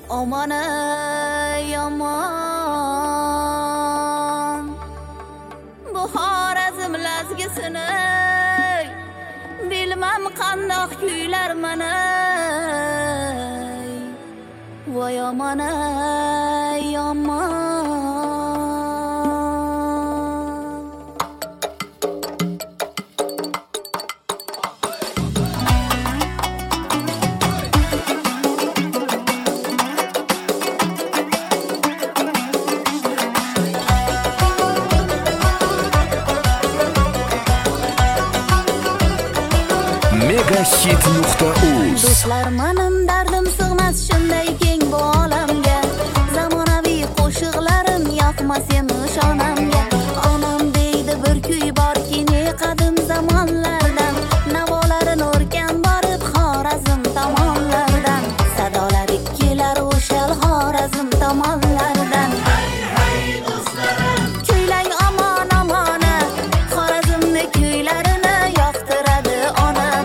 Aman ey aman, bu Xorazm lazgisini bilmam qandoq kuylar mana. Voy aman ey aman. Megahit.uz Do'stlar, mening dardim sig'mas shunday keng bu olamga. Zamonaviy qo'shiqlarim yoqmas emish onamga. Onam deydi bir kuy borki, ne qadim zamonlardan, navolarini o'rgan borib Xorazm tomonlardan. Sadolari kelar o'shal Xorazm tomonlardan. Hay do'stlarim, kuylang omon omona, Xorazmni kuylarini yoqtiradi onam.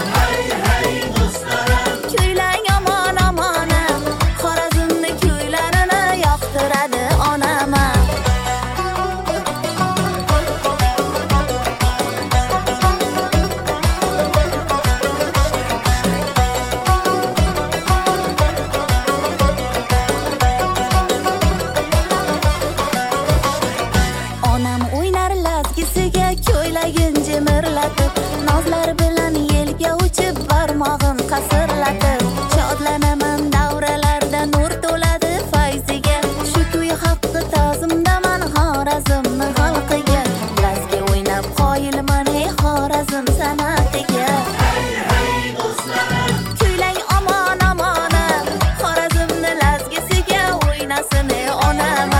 Ko'ylagin jimirlatib, nozlar bilan yelga uchib, barmog'im qasirlatib, shodlanaman davralarda nur to'ladi fayziga. Shu kuy haqqi ta'zimdaman Xorazmni xalqiga. Lazga o'ynab qoyilman ey Xorazm san'atiga. Hay do'stlarim, kuylang omon omona, Xorazmni lazgisiga o'ynasin ey onama.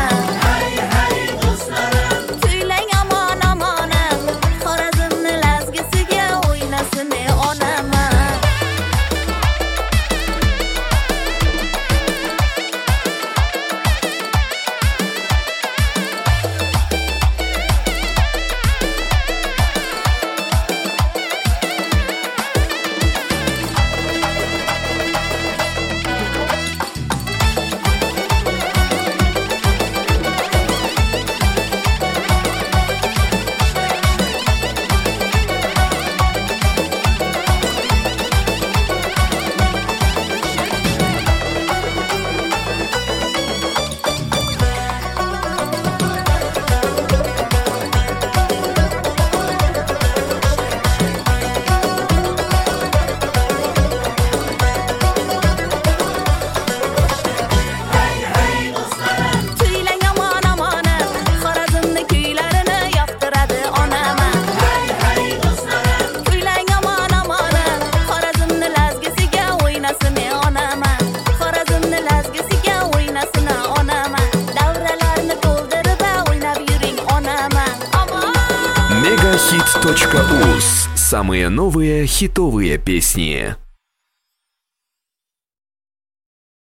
Megahit.uz. Самые новые хитовые песни.